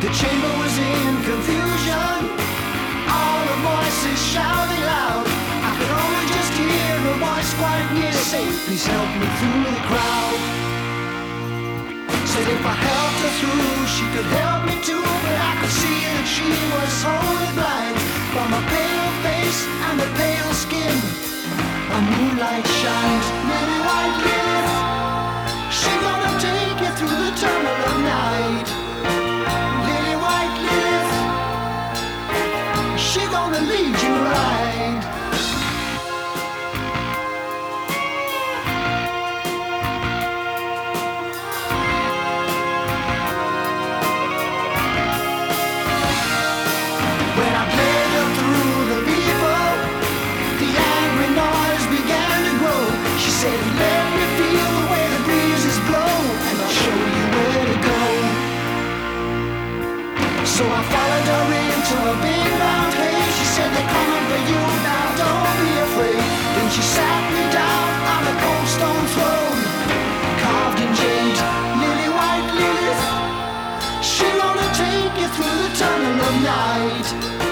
The chamber was in confusion, all the voices shouting loud. I could only just hear a voice quite near say, please help me through the crowd. Said if I helped her through, she could help me too, but I could see that she was wholly blind. From her pale face and her pale skin, a moonlight shines. Lily white Lilith, she gonna take you through the tunnel of night. Lily white Lilith, she gonna lead you right. When I played her through the people, the angry noise began to grow. She said, let me feel the way the breezes blow, and I'll show you where to go. So I followed her into a big round cage. She said, they're coming for you, now don't be afraid. Then she sat me down on a cold stone throne, carved in jade. Lily white Lilith, she gonna take you through the tunnel of night.